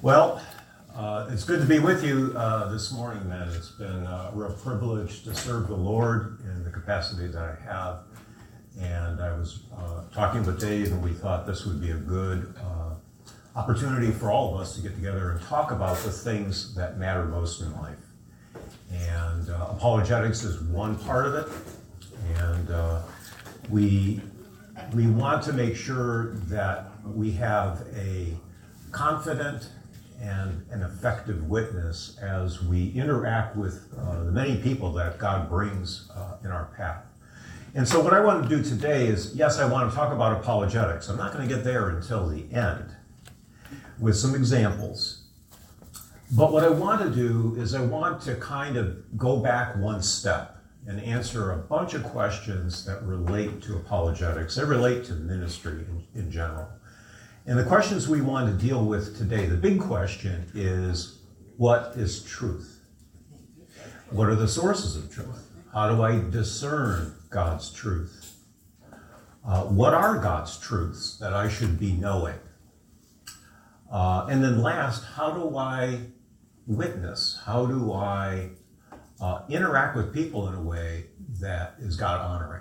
Well, it's good to be with you this morning, man. It's been a real privilege to serve the Lord in the capacity that I have. And I was talking with Dave, and we thought this would be a good opportunity for all of us to get together and talk about the things that matter most in life. And apologetics is one part of it. And we want to make sure that we have a confident and an effective witness as we interact with the many people that God brings in our path. And so what I want to do today is, yes, I want to talk about apologetics. I'm not going to get there until the end with some examples. But what I want to do is I want to kind of go back one step and answer a bunch of questions that relate to apologetics. They relate to ministry in general. And the questions we want to deal with today, the big question is, what is truth? What are the sources of truth? How do I discern God's truth? What are God's truths that I should be knowing? And then last, how do I witness? How do I interact with people in a way that is God honoring?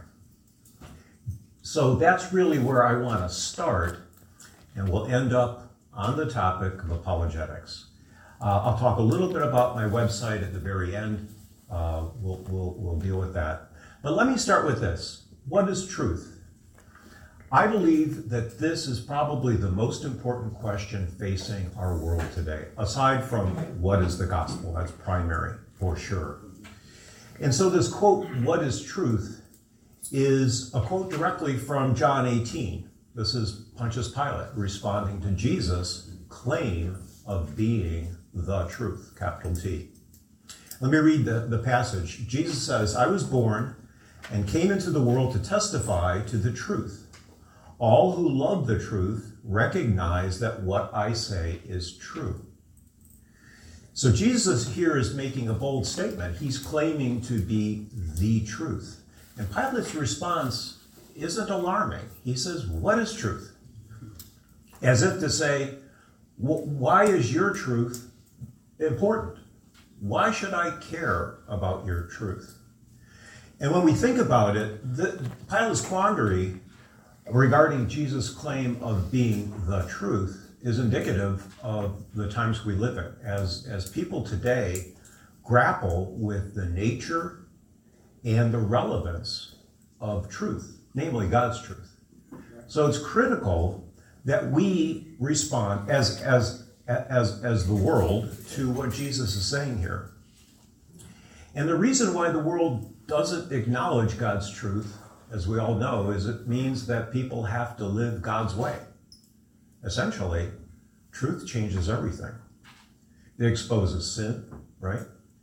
So that's really where I want to start. And we'll end up on the topic of apologetics. I'll talk a little bit about my website at the very end. We'll deal with that. But let me start with this. What is truth? I believe that this is probably the most important question facing our world today, aside from what is the gospel. That's primary, for sure. And so this quote, what is truth, is a quote directly from John 18. This is Pontius Pilate responding to Jesus' claim of being the truth, capital T. Let me read the passage. Jesus says, I was born and came into the world to testify to the truth. All who love the truth recognize that what I say is true. So Jesus here is making a bold statement. He's claiming to be the truth. And Pilate's response isn't alarming. He says, what is truth? As if to say, why is your truth important? Why should I care about your truth? And when we think about it, Pilate's quandary regarding Jesus' claim of being the truth is indicative of the times we live in. As people today grapple with the nature and the relevance of truth, namely God's truth. So it's critical that we respond as the world to what Jesus is saying here. And the reason why the world doesn't acknowledge God's truth, as we all know, is it means that people have to live God's way. Essentially, truth changes everything. It exposes sin, right?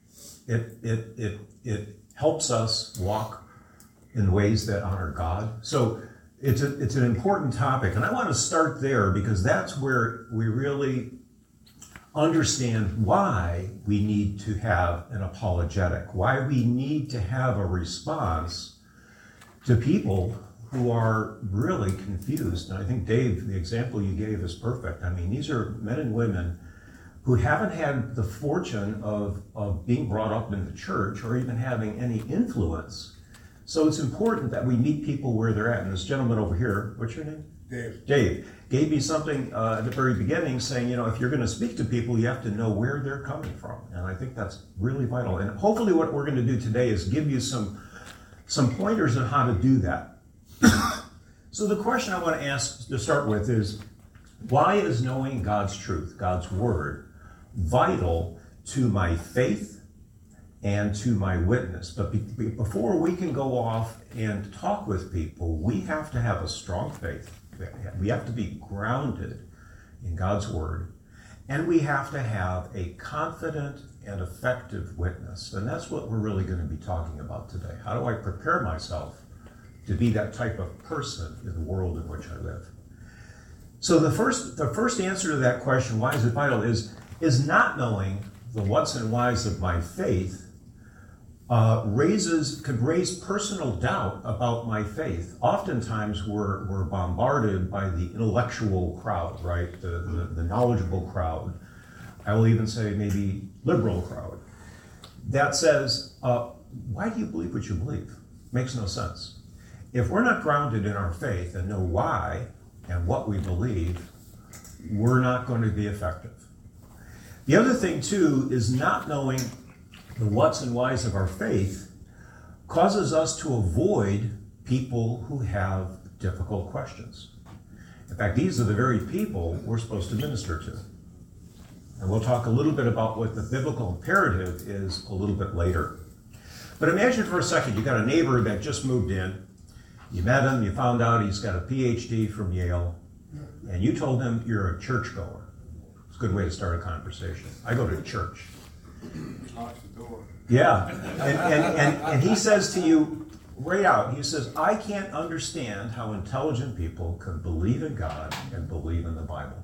It helps us walk in ways that honor God. So it's an important topic, and I want to start there because that's where we really understand why we need to have an apologetic, why we need to have a response to people who are really confused. And I think, Dave, the example you gave is perfect. I mean, these are men and women who haven't had the fortune of being brought up in the church or even having any influence. So it's important that we meet people where they're at. And this gentleman over here, what's your name? Dave. Dave gave me something at the very beginning saying, if you're going to speak to people, you have to know where they're coming from. And I think that's really vital. And hopefully what we're going to do today is give you some pointers on how to do that. So the question I want to ask to start with is, why is knowing God's truth, God's word, vital to my faith and to my witness? But before we can go off and talk with people, we have to have a strong faith. We have to be grounded in God's word. And we have to have a confident and effective witness. And that's what we're really going to be talking about today. How do I prepare myself to be that type of person in the world in which I live? So the first answer to that question, why is it vital, is not knowing the what's and whys of my faith could raise personal doubt about my faith. Oftentimes we're bombarded by the intellectual crowd, right? The knowledgeable crowd I will even say maybe liberal crowd, that says, why do you believe what you believe? Makes no sense. If we're not grounded in our faith and know why and what we believe, we're not going to be effective. The other thing, too, is not knowing the whats and whys of our faith causes us to avoid people who have difficult questions. In fact, these are the very people we're supposed to minister to. And we'll talk a little bit about what the biblical imperative is a little bit later. But imagine for a second, you got a neighbor that just moved in. You met him, you found out he's got a PhD from Yale, and you told him you're a churchgoer. It's a good way to start a conversation. I go to church. Locks the door. Yeah, and he says to you right out, he says, I can't understand how intelligent people can believe in God and believe in the Bible.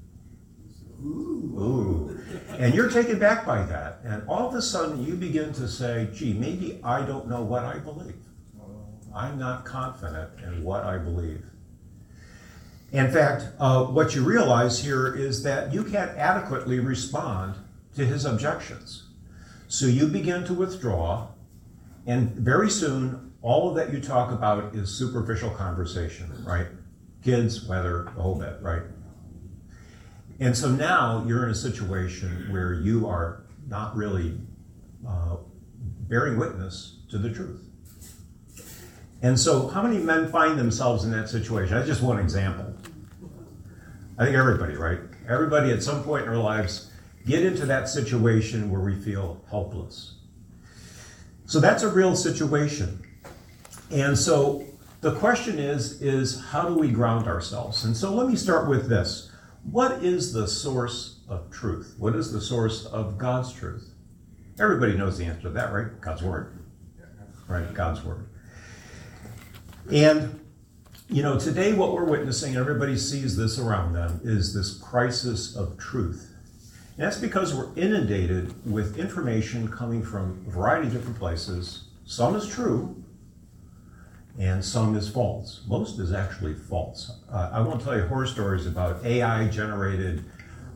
Ooh. And you're taken back by that. And all of a sudden you begin to say, gee, maybe I don't know what I believe. I'm not confident in what I believe. In fact, what you realize here is that you can't adequately respond to his objections. So you begin to withdraw, and very soon, all of that you talk about is superficial conversation, right? Kids, weather, the whole bit, right? And so now you're in a situation where you are not really bearing witness to the truth. And so how many men find themselves in that situation? That's just one example. I think everybody, right? Everybody at some point in our lives get into that situation where we feel helpless. So that's a real situation. And so the question is how do we ground ourselves? And so let me start with this. What is the source of truth? What is the source of God's truth? Everybody knows the answer to that, right? God's Word. Right? God's Word. And, today what we're witnessing, everybody sees this around them, is this crisis of truth. And that's because we're inundated with information coming from a variety of different places. Some is true, and some is false. Most is actually false. I won't tell you horror stories about AI-generated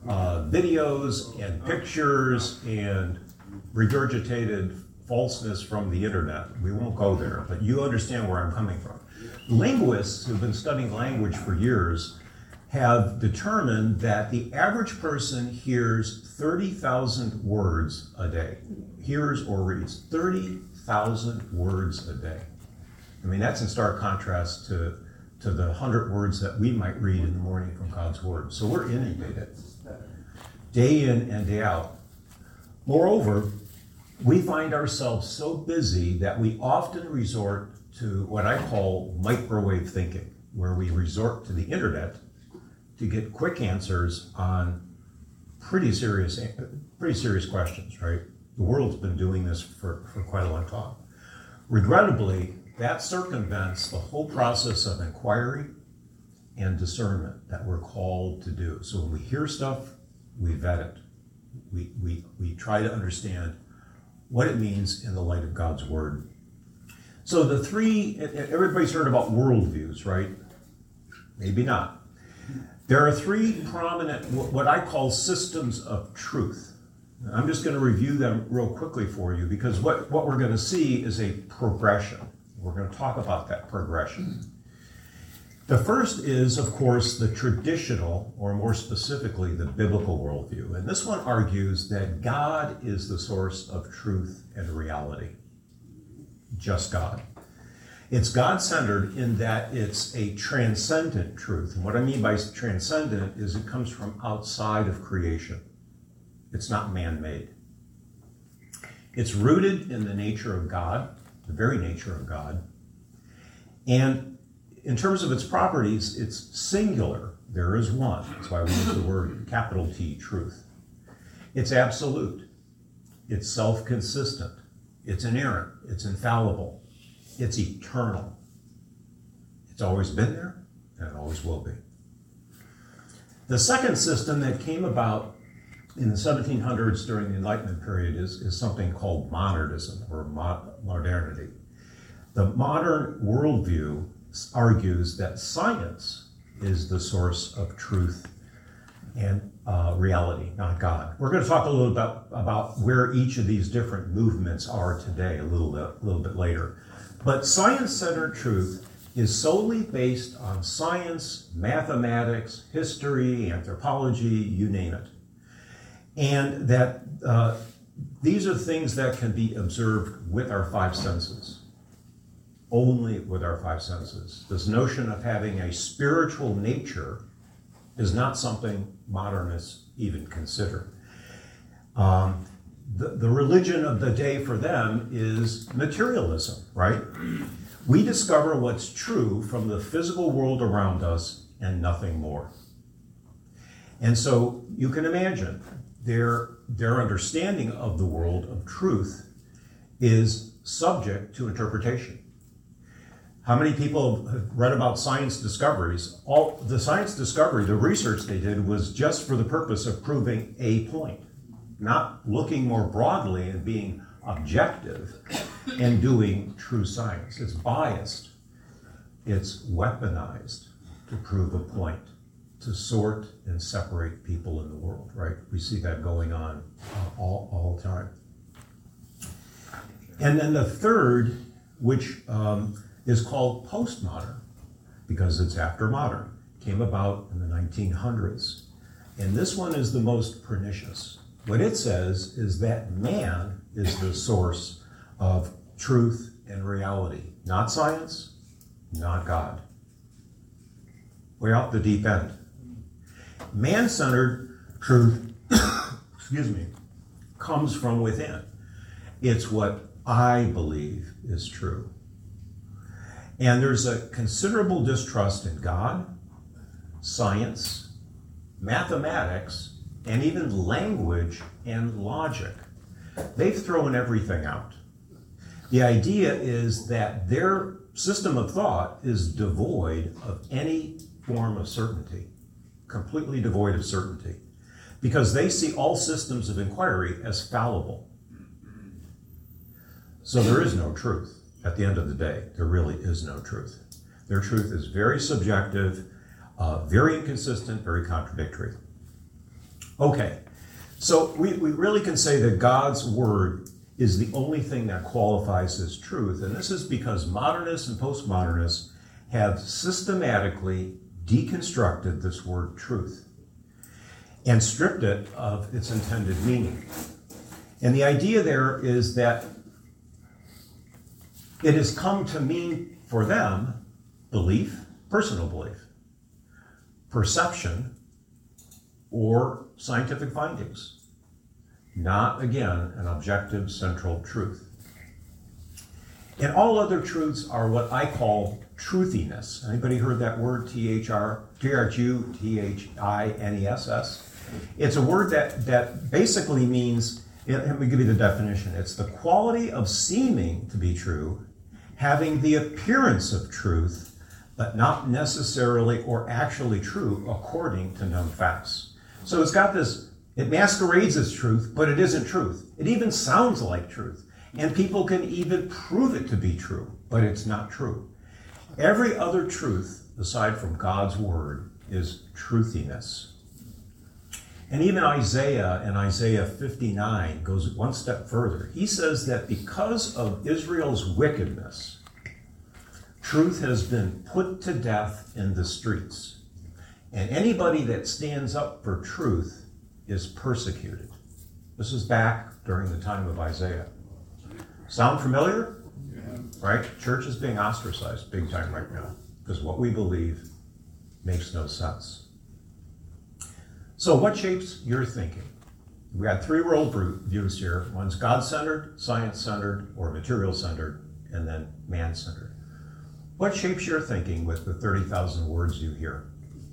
videos and pictures and regurgitated falseness from the internet. We won't go there, but you understand where I'm coming from. Linguists who've been studying language for years have determined that the average person hears 30,000 words a day. Hears or reads 30,000 words a day. I mean, that's in stark contrast to the 100 words that we might read in the morning from God's Word. So we're inundated, day in and day out. Moreover, we find ourselves so busy that we often resort to what I call microwave thinking, where we resort to the internet to get quick answers on pretty serious questions, right? The world's been doing this for quite a long time. Regrettably, that circumvents the whole process of inquiry and discernment that we're called to do. So when we hear stuff, we vet it. We try to understand what it means in the light of God's Word. So the three, everybody's heard about worldviews, right? Maybe not. There are three prominent, what I call systems of truth. I'm just going to review them real quickly for you because what we're going to see is a progression. We're going to talk about that progression. The first is, of course, the traditional, or more specifically, the biblical worldview. And this one argues that God is the source of truth and reality. Just God. It's God-centered in that it's a transcendent truth. And what I mean by transcendent is it comes from outside of creation. It's not man-made. It's rooted in the nature of God, the very nature of God. And in terms of its properties, it's singular. There is one. That's why we use the word capital T, truth. It's absolute. It's self-consistent. It's inerrant. It's infallible. It's eternal. It's always been there, and it always will be. The second system that came about in the 1700s during the Enlightenment period is something called modernism, or modernity. The modern worldview argues that science is the source of truth and reality, not God. We're going to talk a little bit about where each of these different movements are today a little bit later. But science-centered truth is solely based on science, mathematics, history, anthropology, you name it. And that these are things that can be observed with our five senses, only with our five senses. This notion of having a spiritual nature is not something modernists even consider. The religion of the day for them is materialism, right? We discover what's true from the physical world around us and nothing more. And so you can imagine their understanding of the world of truth is subject to interpretation. How many people have read about science discoveries? All the science discovery, the research they did was just for the purpose of proving a point, not looking more broadly and being objective and doing true science. It's biased. It's weaponized to prove a point, to sort and separate people in the world, right? We see that going on all the time. And then the third, which is called postmodern, because it's after modern, came about in the 1900s. And this one is the most pernicious. What it says is that man is the source of truth and reality, not science, not God. Way off the deep end. Man-centered truth, comes from within. It's what I believe is true. And there's a considerable distrust in God, science, mathematics, and even language and logic. They've thrown everything out. The idea is that their system of thought is devoid of any form of certainty, completely devoid of certainty, because they see all systems of inquiry as fallible. So there is no truth. At the end of the day, there really is no truth. Their truth is very subjective, very inconsistent, very contradictory. Okay, so we really can say that God's word is the only thing that qualifies as truth, and this is because modernists and postmodernists have systematically deconstructed this word truth and stripped it of its intended meaning. And the idea there is that it has come to mean for them belief, personal belief, perception, or scientific findings. Not, again, an objective central truth. And all other truths are what I call truthiness. Anybody heard that word, T-R-U-T-H-I-N-E-S-S? It's a word that basically means, let me give you the definition. It's the quality of seeming to be true, having the appearance of truth, but not necessarily or actually true according to known facts. So it's got this, it masquerades as truth, but it isn't truth. It even sounds like truth. And people can even prove it to be true, but it's not true. Every other truth, aside from God's word, is truthiness. And even Isaiah in Isaiah 59 goes one step further. He says that because of Israel's wickedness, truth has been put to death in the streets. And anybody that stands up for truth is persecuted. This is back during the time of Isaiah. Sound familiar? Yeah. Right? Church is being ostracized big time right now because what we believe makes no sense. So what shapes your thinking? We got three world views here. One's God-centered, science-centered, or material-centered, and then man-centered. What shapes your thinking with the 30,000 words you hear?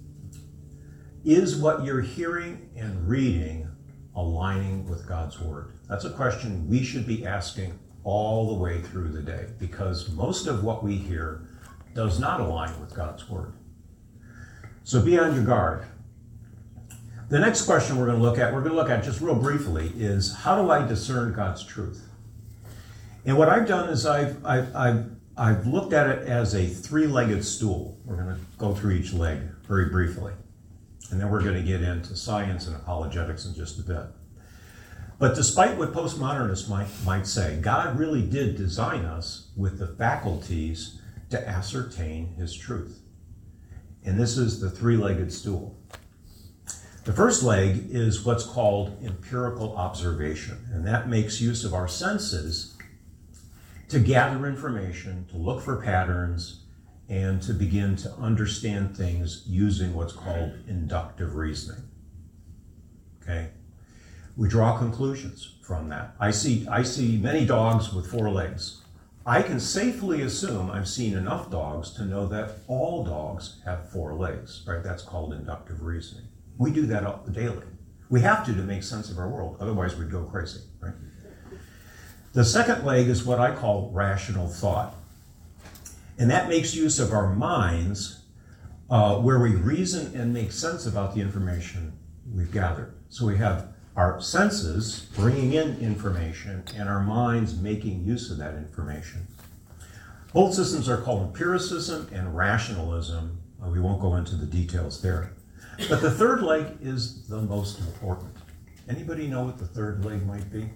Is what you're hearing and reading aligning with God's word? That's a question we should be asking all the way through the day, because most of what we hear does not align with God's word. So be on your guard. The next question we're going to look at just real briefly, is how do I discern God's truth? And what I've done is I've looked at it as a three-legged stool. We're going to go through each leg very briefly. And then we're going to get into science and apologetics in just a bit. But despite what postmodernists might say, God really did design us with the faculties to ascertain his truth. And this is the three-legged stool. The first leg is what's called empirical observation, and that makes use of our senses to gather information, to look for patterns, and to begin to understand things using what's called inductive reasoning. Okay? We draw conclusions from that. I see many dogs with 4 legs. I can safely assume I've seen enough dogs to know that all dogs have 4 legs, right? That's called inductive reasoning. We do that daily. We have to make sense of our world, otherwise we'd go crazy, right? The second leg is what I call rational thought. And that makes use of our minds, where we reason and make sense about the information we've gathered. So we have our senses bringing in information and our minds making use of that information. Both systems are called empiricism and rationalism. We won't go into the details there. But the third leg is the most important. Anybody know what the third leg might be?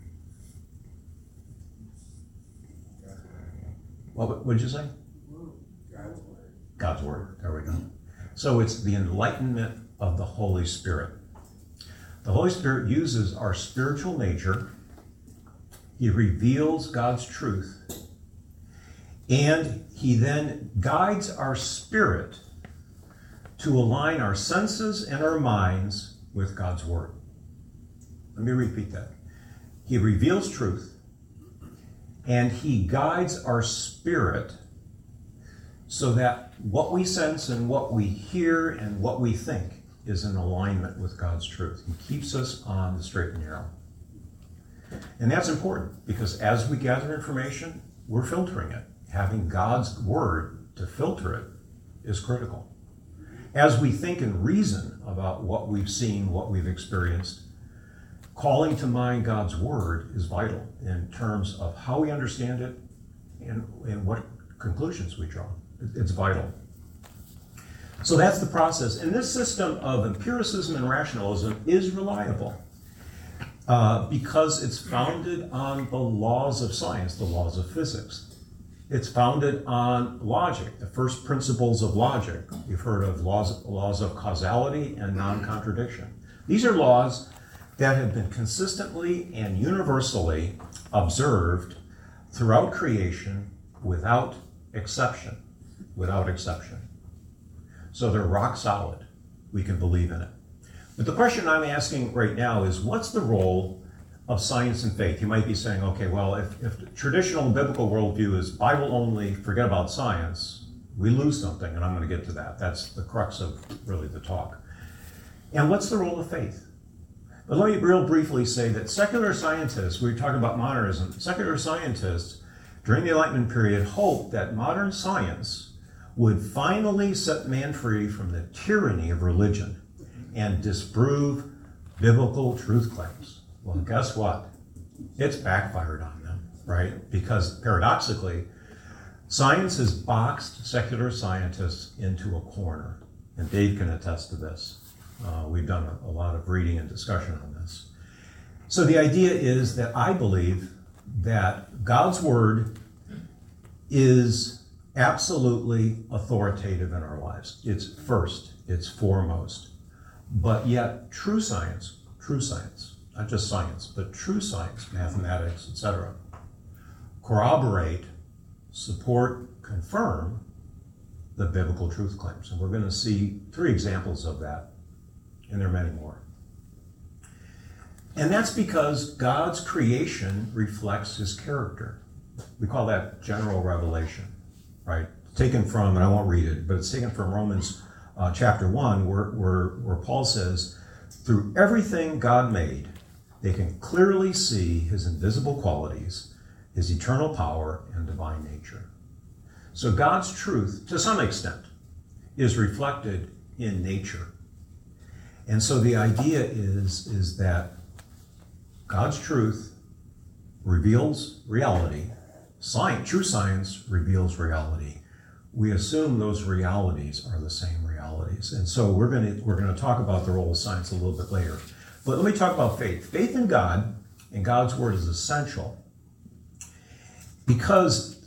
What would you say? God's word. God's word. There we go. So it's the enlightenment of the Holy Spirit. The Holy Spirit uses our spiritual nature. He reveals God's truth. And he then guides our spirit to align our senses and our minds with God's word. Let me repeat that. He reveals truth, and he guides our spirit so that what we sense and what we hear and what we think is in alignment with God's truth. He keeps us on the straight and narrow. And that's important because as we gather information, we're filtering it. Having God's word to filter it is critical. As we think and reason about what we've seen, what we've experienced, calling to mind God's word is vital in terms of how we understand it and what conclusions we draw. It's vital. So that's the process. And this system of empiricism and rationalism is reliable because it's founded on the laws of science, the laws of physics. It's founded on logic, the first principles of logic. You've heard of laws of causality and non-contradiction. These are laws that have been consistently and universally observed throughout creation without exception. Without exception. So they're rock solid. We can believe in it. But the question I'm asking right now is, what's the role of science and faith? You might be saying, okay, well, if the traditional biblical worldview is Bible only, forget about science, we lose something, and I'm going to get to that. That's the crux of really the talk. And what's the role of faith? But let me real briefly say that secular scientists, we were talking about modernism, secular scientists during the Enlightenment period hoped that modern science would finally set man free from the tyranny of religion and disprove biblical truth claims. Well, guess what? It's backfired on them, right? Because paradoxically, science has boxed secular scientists into a corner. And Dave can attest to this. We've done a lot of reading and discussion on this. So the idea is that I believe that God's word is absolutely authoritative in our lives. It's first, it's foremost. But yet true science, not just science, but true science, mathematics, etc., corroborate, support, confirm the biblical truth claims. And we're going to see 3 examples of that, and there are many more. And that's because God's creation reflects his character. We call that general revelation, right? Taken from, and I won't read it, but it's taken from Romans chapter 1, where Paul says, through everything God made, they can clearly see his invisible qualities, his eternal power, and divine nature. So God's truth, to some extent, is reflected in nature. And so the idea is that God's truth reveals reality. True science reveals reality. we assume those realities are the same realities. And so we're going to talk about the role of science a little bit later. But let me talk about faith. Faith in God and God's word is essential because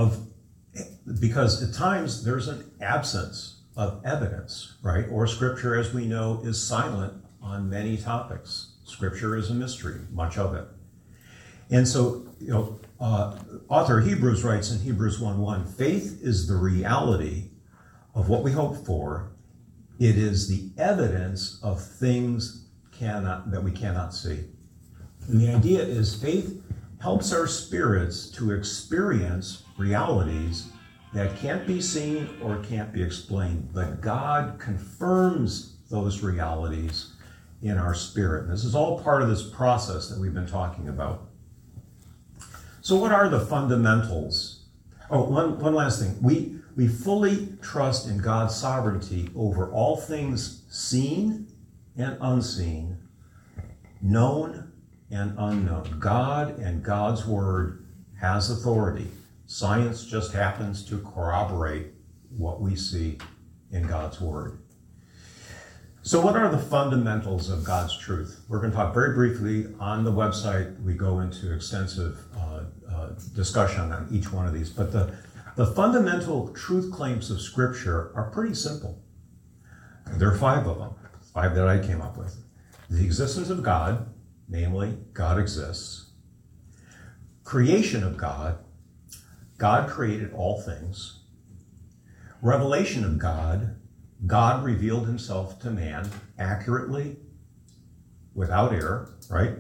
at times there's an absence of evidence, right? Or scripture, as we know, is silent on many topics. Scripture is a mystery, much of it. And so, author of Hebrews writes in Hebrews 1:1, faith is the reality of what we hope for. It is the evidence of things that we cannot see. And the idea is faith helps our spirits to experience realities that can't be seen or can't be explained, but God confirms those realities in our spirit. And this is all part of this process that we've been talking about. So what are the fundamentals? Oh, one last thing. We fully trust in God's sovereignty over all things seen and unseen, known and unknown. God and God's word has authority. Science just happens to corroborate what we see in God's word. So what are the fundamentals of God's truth? We're going to talk very briefly. On the website, we go into extensive discussion on each one of these. But the fundamental truth claims of Scripture are pretty simple. There are 5 of them, 5 that I came up with. The existence of God, namely, God exists. Creation of God, God created all things. Revelation of God, God revealed himself to man accurately, without error, right?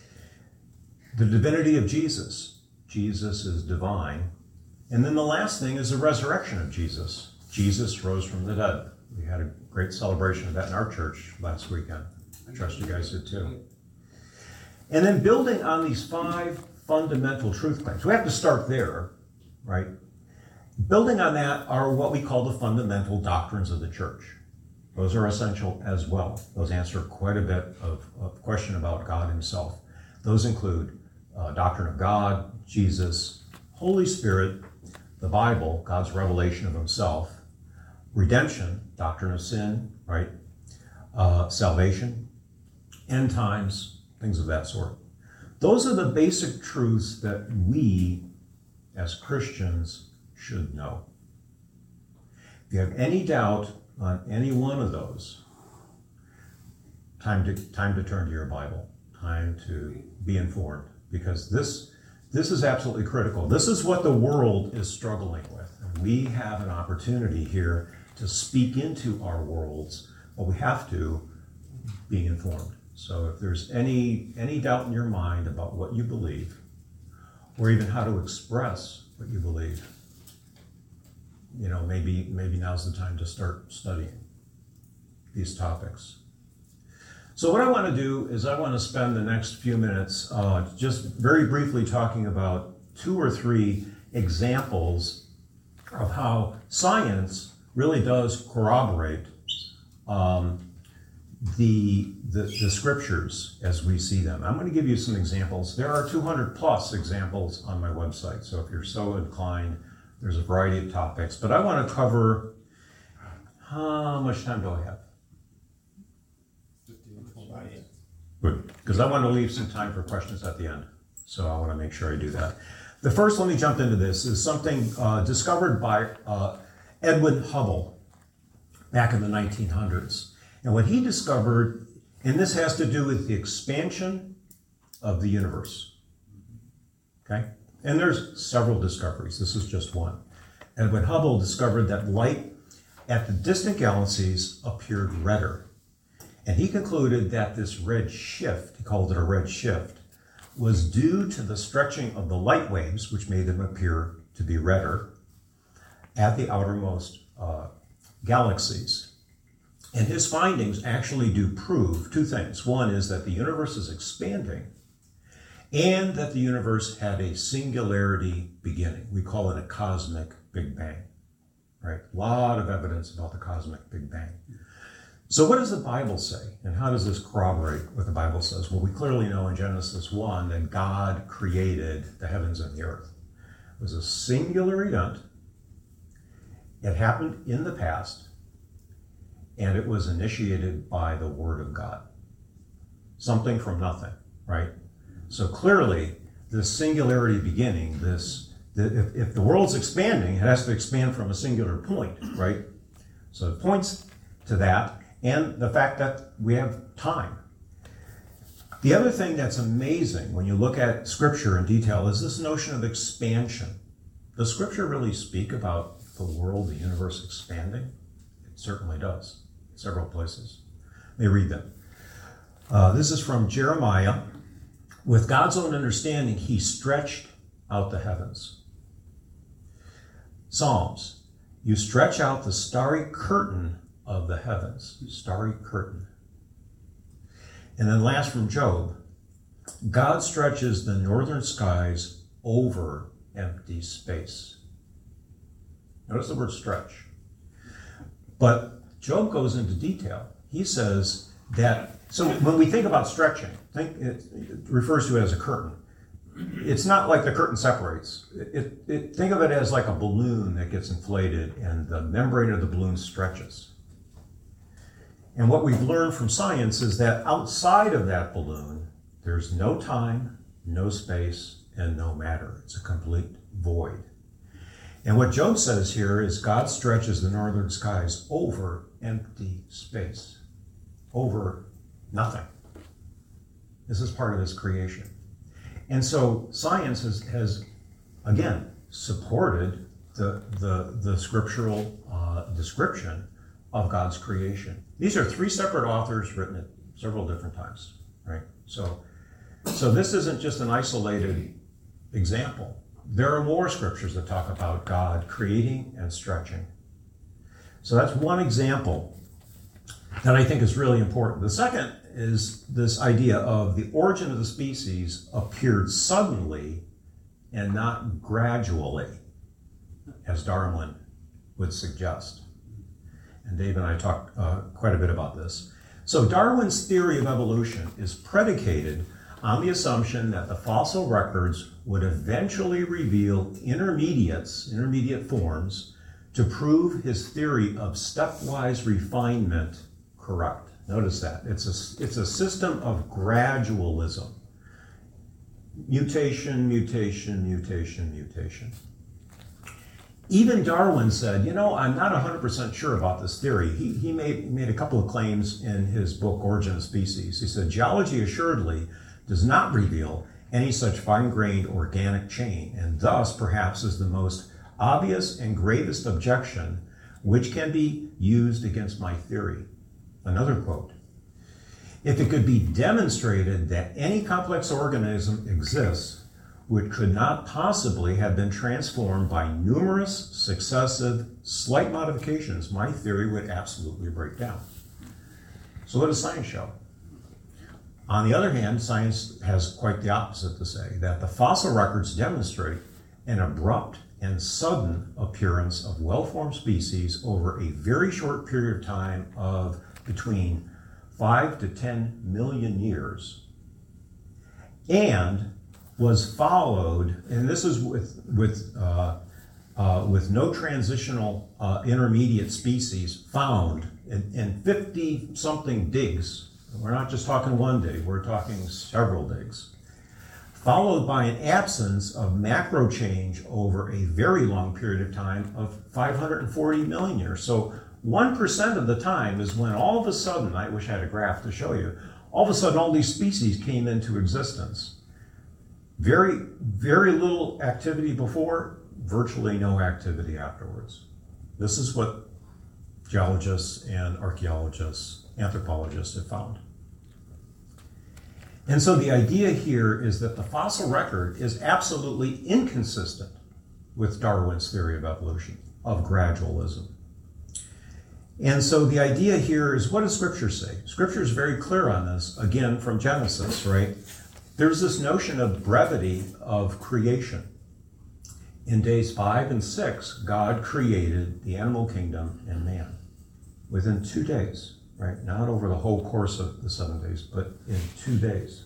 The divinity of Jesus. Jesus is divine. And then the last thing is the resurrection of Jesus. Jesus rose from the dead. We had a great celebration of that in our church last weekend. I trust you guys did too. And then building on these 5 fundamental truth claims. We have to start there, right? Building on that are what we call the fundamental doctrines of the church. Those are essential as well. Those answer quite a bit of question about God himself. Those include doctrine of God, Jesus, Holy Spirit, the Bible, God's revelation of himself, redemption, doctrine of sin, right? Salvation, end times, things of that sort. Those are the basic truths that we, as Christians, should know. If you have any doubt on any one of those, time to turn to your Bible, time to be informed, because this is absolutely critical. This is what the world is struggling with. And we have an opportunity here to speak into our worlds, but we have to be informed. So if there's any doubt in your mind about what you believe, or even how to express what you believe, maybe now's the time to start studying these topics. So what I want to do is I want to spend the next few minutes just very briefly talking about 2 or 3 examples of how science really does corroborate the scriptures as we see them. I'm going to give you some examples. There are 200 plus examples on my website, so if you're so inclined, there's a variety of topics. But I want to cover, how much time do I have? 15. Good, because I want to leave some time for questions at the end. So I want to make sure I do that. The first, let me jump into this, is something discovered by Edwin Hubble back in the 1900s. And what he discovered, and this has to do with the expansion of the universe. Okay? And there's several discoveries. This is just one. Edwin Hubble discovered that light at the distant galaxies appeared redder. And he concluded that this red shift, he called it a red shift, was due to the stretching of the light waves, which made them appear to be redder, at the outermost galaxies. And his findings actually do prove 2 things. One is that the universe is expanding, and that the universe had a singularity beginning. We call it a cosmic Big Bang, right? A lot of evidence about the cosmic Big Bang. So what does the Bible say? And how does this corroborate what the Bible says? Well, we clearly know in Genesis 1 that God created the heavens and the earth. It was a singular event, It happened in the past, and it was initiated by the Word of God. Something from nothing, right? So clearly, this singularity beginning, if the world's expanding, it has to expand from a singular point, right? So it points to that, and the fact that we have time. The other thing that's amazing when you look at Scripture in detail is this notion of expansion. Does Scripture really speak about the world, the universe expanding? It certainly does, in several places. Let me read them. This is from Jeremiah. With God's own understanding, he stretched out the heavens. Psalms, you stretch out the starry curtain of the heavens. Starry curtain. And then last from Job, God stretches the northern skies over empty space. Notice the word stretch. But Job goes into detail. He says that, so when we think about stretching, it refers to it as a curtain. It's not like the curtain separates. Think of it as like a balloon that gets inflated and the membrane of the balloon stretches. And what we've learned from science is that outside of that balloon, there's no time, no space, and no matter. It's a complete void. And what Job says here is God stretches the northern skies over empty space, over nothing. This is part of his creation. And so science has again, supported the scriptural description of God's creation. These are three separate authors written at several different times, right? So this isn't just an isolated example. There are more scriptures that talk about God creating and stretching. So that's one example that I think is really important. The second is this idea of the origin of the species appeared suddenly and not gradually, as Darwin would suggest. And Dave and I talked quite a bit about this. So Darwin's theory of evolution is predicated on the assumption that the fossil records would eventually reveal intermediate forms to prove his theory of stepwise refinement correct. Notice that. It's a system of gradualism. Mutation, mutation, mutation, mutation. Even Darwin said, I'm not 100% sure about this theory. He made a couple of claims in his book, Origin of Species. He said, geology assuredly does not reveal any such fine-grained organic chain, and thus perhaps is the most obvious and gravest objection which can be used against my theory. Another quote, if it could be demonstrated that any complex organism exists which could not possibly have been transformed by numerous successive slight modifications, my theory would absolutely break down. So what does science show? On the other hand, science has quite the opposite to say, that the fossil records demonstrate an abrupt and sudden appearance of well-formed species over a very short period of time of between 5 to 10 million years, and was followed, and this is with no transitional intermediate species found in 50-something digs. We're not just talking one dig, we're talking several digs. Followed by an absence of macro change over a very long period of time of 540 million years. So 1% of the time is when all of a sudden, I wish I had a graph to show you, all of a sudden all these species came into existence. Very, very little activity before, virtually no activity afterwards. This is what geologists and archaeologists, anthropologists have found. And so the idea here is that the fossil record is absolutely inconsistent with Darwin's theory of evolution, of gradualism. And so the idea here is, what does Scripture say? Scripture is very clear on this, again, from Genesis, right? There's this notion of brevity of creation. In days 5 and 6, God created the animal kingdom and man within 2 days, right? Not over the whole course of the 7 days, but in 2 days.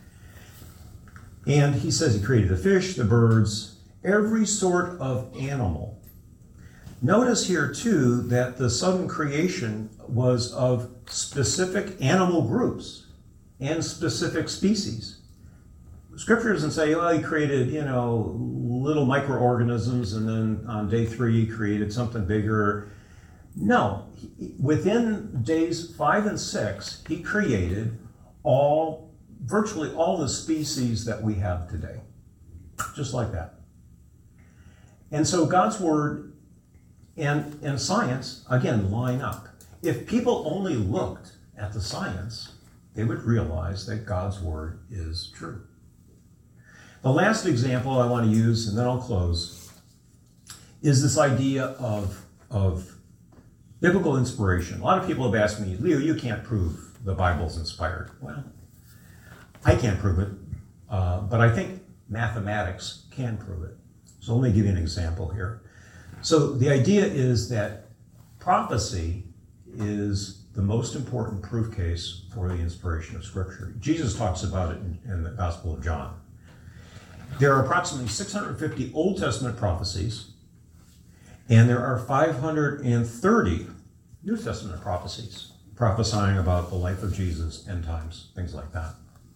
And he says he created the fish, the birds, every sort of animal. Notice here, too, that the sudden creation was of specific animal groups and specific species. Scripture doesn't say, well, he created, little microorganisms, and then on day 3 he created something bigger. No, within days 5 and 6, he created virtually all the species that we have today. Just like that. And so God's word and science, again, line up. If people only looked at the science, they would realize that God's word is true. The last example I want to use, and then I'll close, is this idea of biblical inspiration. A lot of people have asked me, Leo, you can't prove the Bible's inspired. Well, I can't prove it, but I think mathematics can prove it. So let me give you an example here. So the idea is that prophecy is the most important proof case for the inspiration of Scripture. Jesus talks about it in the Gospel of John. There are approximately 650 Old Testament prophecies, and there are 530 New Testament prophecies prophesying about the life of Jesus, end times, things like that.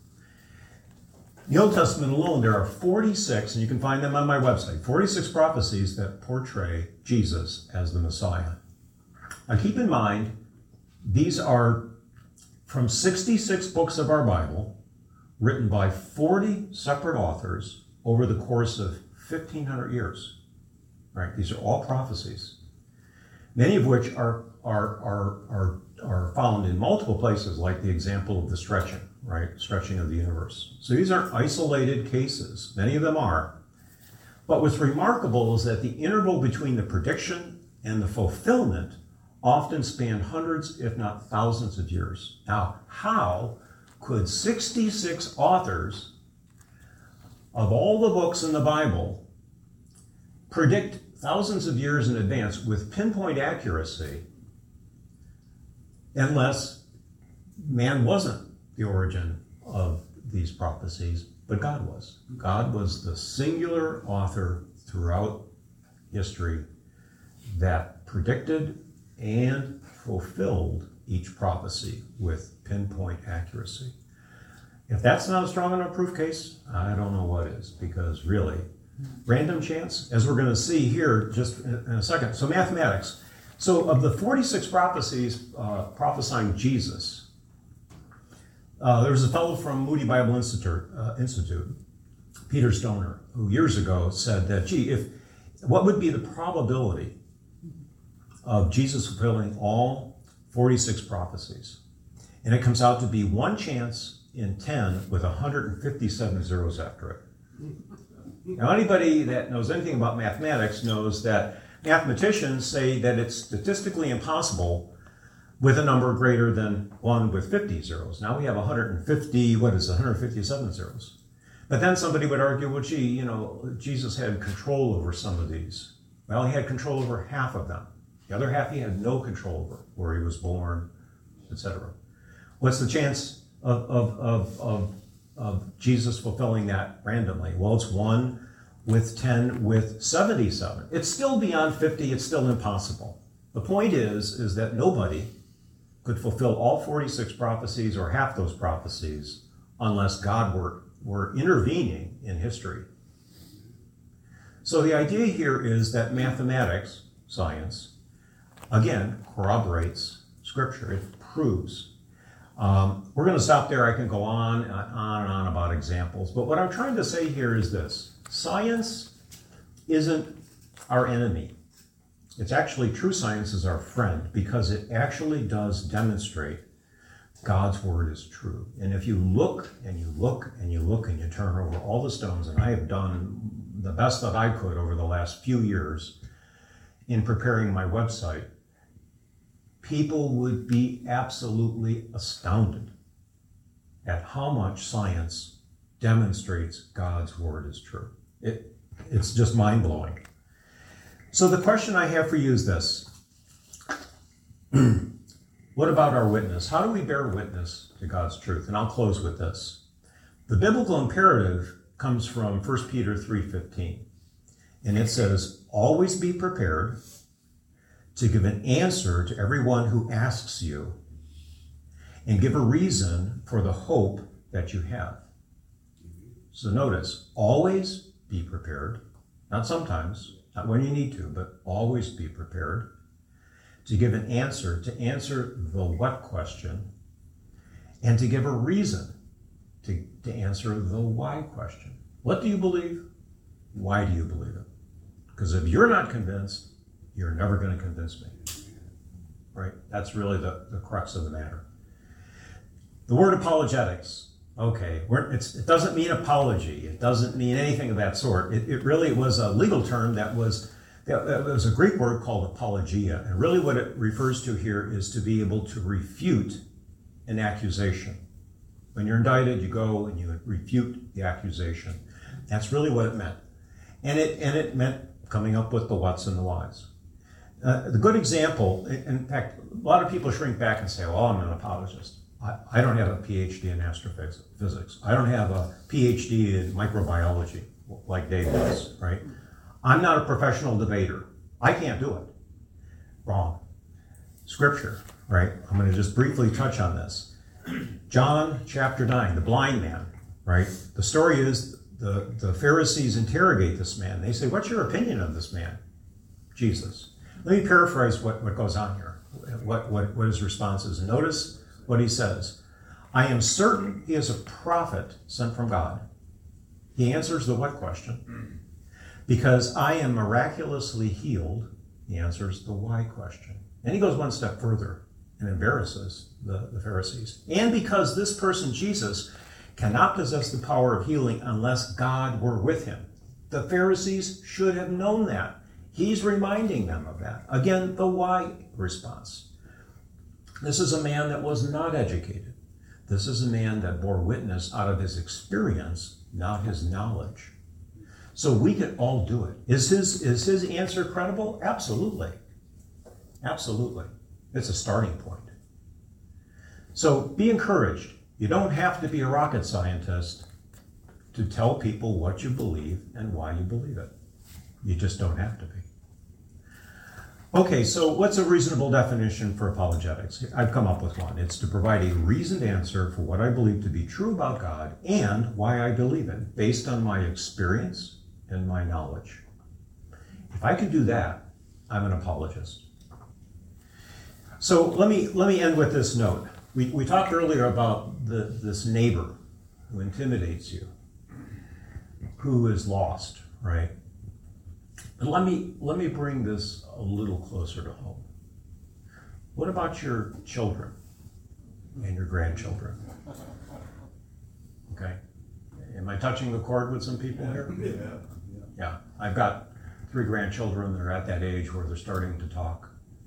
In the Old Testament alone, there are 46, and you can find them on my website, 46 prophecies that portray Jesus as the Messiah. Now keep in mind, these are from 66 books of our Bible, written by 40 separate authors over the course of 1,500 years. Right? These are all prophecies, many of which are found in multiple places, like the example of the stretching, right? Stretching of the universe. So these aren't isolated cases. Many of them are. But what's remarkable is that the interval between the prediction and the fulfillment often spanned hundreds, if not thousands of years. Now, how could 66 authors of all the books in the Bible predict thousands of years in advance with pinpoint accuracy unless man wasn't the origin of these prophecies, but God was. God was the singular author throughout history that predicted and fulfilled each prophecy with pinpoint accuracy. If that's not a strong enough proof case, I don't know what is, because really, random chance, as we're going to see here just in a second. So mathematics. So of the 46 prophecies prophesying Jesus, there was a fellow from Moody Bible Institute, Peter Stoner, who years ago said that, what would be the probability of Jesus fulfilling all 46 prophecies? And it comes out to be 1 chance in 10 with 157 zeros after it. Now, anybody that knows anything about mathematics knows that mathematicians say that it's statistically impossible with a number greater than 1 with 50 zeros. Now we have 157 zeros. But then somebody would argue, well, Jesus had control over some of these. Well, he had control over half of them. The other half he had no control over, where he was born, etc. What's the chance of Jesus fulfilling that randomly? Well, it's 1 with 10 with 77. It's still beyond 50. It's still impossible. The point is that nobody could fulfill all 46 prophecies or half those prophecies unless God were intervening in history. So the idea here is that mathematics, science, again, corroborates Scripture. It proves. We're going to stop there. I can go on and on about examples. But what I'm trying to say here is this. Science isn't our enemy. It's actually, true science is our friend, because it actually does demonstrate God's word is true. And if you look and you look and you look and you turn over all the stones, and I have done the best that I could over the last few years in preparing my website, people would be absolutely astounded at how much science demonstrates God's word is true. It's just mind-blowing. So the question I have for you is this. What about our witness? How do we bear witness to God's truth? And I'll close with this. The biblical imperative comes from 1 Peter 3:15. And it says, always be prepared, to give an answer to everyone who asks you, and give a reason for the hope that you have. So notice, always be prepared, not sometimes, not when you need to, but always be prepared to give an answer, to answer the what question, and to give a reason to answer the why question. What do you believe? Why do you believe it? Because if you're not convinced, you're never going to convince me. Right? That's really the crux of the matter. The word apologetics, okay, it doesn't mean apology. It doesn't mean anything of that sort. It really was a legal term that was a Greek word called apologia. And really what it refers to here is to be able to refute an accusation. When you're indicted, you go and you refute the accusation. That's really what it meant. And it meant coming up with the whats and the whys. The good example, in fact, a lot of people shrink back and say, well, I'm an apologist. I don't have a PhD in astrophysics. I don't have a PhD in microbiology like Dave does, right? I'm not a professional debater. I can't do it. Wrong. Scripture, right? I'm going to just briefly touch on this. John chapter 9, the blind man, right? The story is the Pharisees interrogate this man. They say, what's your opinion of this man, Jesus? Let me paraphrase what goes on here, what his response is. Notice what he says. I am certain he is a prophet sent from God. He answers the what question. Because I am miraculously healed, he answers the why question. And he goes one step further and embarrasses the Pharisees. And because this person, Jesus, cannot possess the power of healing unless God were with him. The Pharisees should have known that. He's reminding them of that. Again, the why response. This is a man that was not educated. This is a man that bore witness out of his experience, not his knowledge. So we could all do it. Is his answer credible? Absolutely. Absolutely. It's a starting point. So be encouraged. You don't have to be a rocket scientist to tell people what you believe and why you believe it. You just don't have to be. Okay, so what's a reasonable definition for apologetics? I've come up with one. It's to provide a reasoned answer for what I believe to be true about God and why I believe it, based on my experience and my knowledge. If I can do that, I'm an apologist. So let me end with this note. We talked earlier about this neighbor who intimidates you, who is lost, right? And let me bring this a little closer to home. What about your children and your grandchildren? Okay. Am I touching the chord with some people here? Yeah. I've got 3 grandchildren that are at that age where they're starting to talk.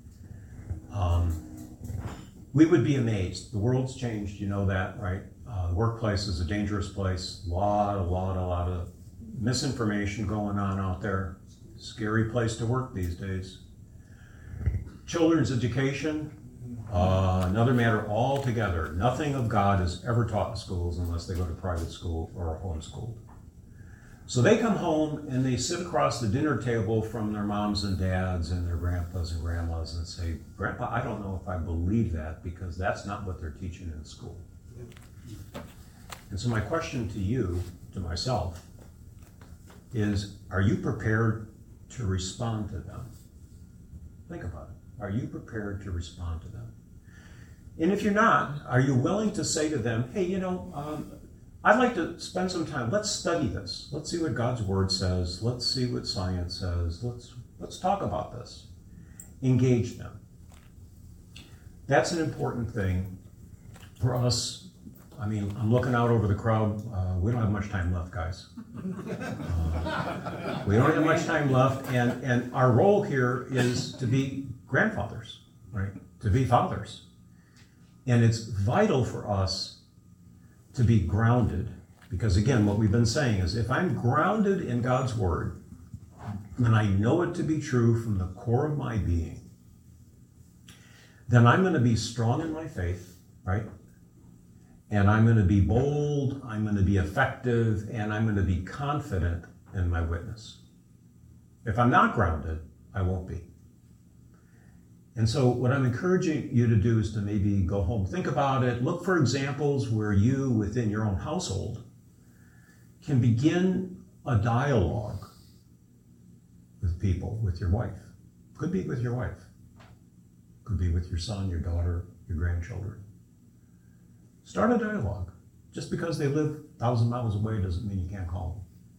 We would be amazed. The world's changed, you know that, right? The workplace is a dangerous place. A lot of misinformation going on out there. Scary place to work these days. Children's education, another matter altogether. Nothing of God is ever taught in schools unless they go to private school or are homeschooled. So they come home and they sit across the dinner table from their moms and dads and their grandpas and grandmas and say, Grandpa, I don't know if I believe that because that's not what they're teaching in school. And so my question to you, to myself, is, are you prepared to respond to them? Think about it. Are you prepared to respond to them? And if you're not, are you willing to say to them, hey, I'd like to spend some time. Let's study this. Let's see what God's Word says. Let's see what science says. Let's talk about this. Engage them. That's an important thing for us. I mean, I'm looking out over the crowd. We don't have much time left, guys. We don't have much time left, and our role here is to be grandfathers, right? To be fathers. And it's vital for us to be grounded, because again, what we've been saying is if I'm grounded in God's Word, and I know it to be true from the core of my being, then I'm going to be strong in my faith, right? And I'm going to be bold, I'm going to be effective, and I'm going to be confident in my witness. If I'm not grounded, I won't be. And so what I'm encouraging you to do is to maybe go home, think about it, look for examples where you, within your own household, can begin a dialogue with people, with your wife. Could be with your wife. Could be with your son, your daughter, your grandchildren. Start a dialogue. Just because they live 1,000 miles away doesn't mean you can't call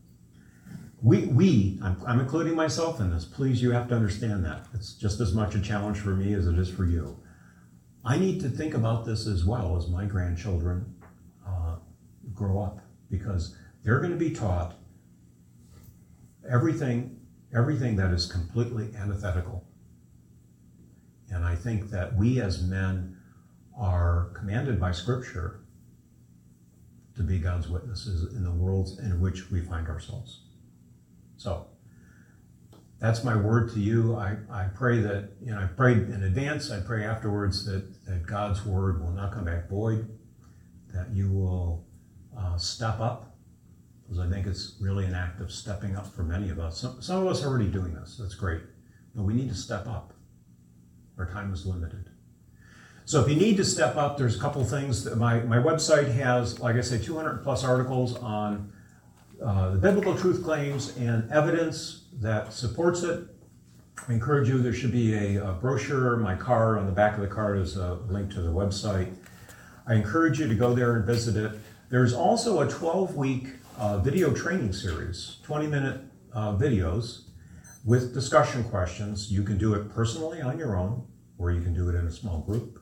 them. I'm including myself in this. Please, you have to understand that. It's just as much a challenge for me as it is for you. I need to think about this as well as my grandchildren grow up, because they're going to be taught everything that is completely antithetical. And I think that we as men are commanded by Scripture to be God's witnesses in the worlds in which we find ourselves. So, that's my word to you. I pray that, I prayed in advance, I pray afterwards that God's word will not come back void, that you will step up, because I think it's really an act of stepping up for many of us. Some of us are already doing this, that's great, but we need to step up. Our time is limited. So if you need to step up, there's a couple things. My website has, like I say, 200 plus articles on the biblical truth claims and evidence that supports it. I encourage you, there should be a brochure, my card, on the back of the card is a link to the website. I encourage you to go there and visit it. There's also a 12-week video training series, 20-minute videos with discussion questions. You can do it personally on your own, or you can do it in a small group.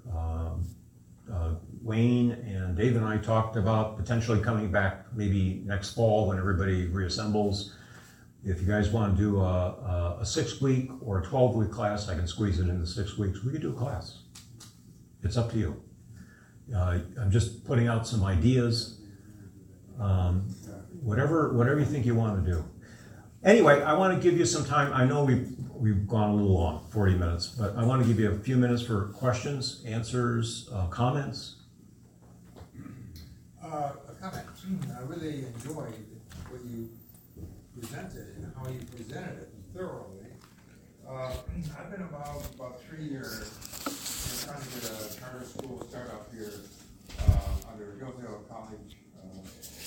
Wayne and Dave and I talked about potentially coming back maybe next fall when everybody reassembles. If you guys want to do a 6-week or a 12-week class, I can squeeze it into 6 weeks. We could do a class. It's up to you. I'm just putting out some ideas. Whatever you think you want to do. Anyway, I want to give you some time. I know we've gone a little long, 40 minutes, but I want to give you a few minutes for questions, answers, comments. A comment. I really enjoyed what you presented and how you presented it thoroughly. I've been about 3 years trying to get a charter school startup here under Hillsdale College